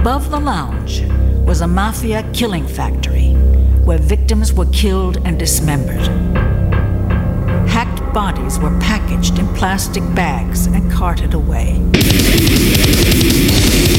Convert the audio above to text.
above the lounge was a mafia killing factory where victims were killed and dismembered. Hacked bodies were packaged in plastic bags and carted away.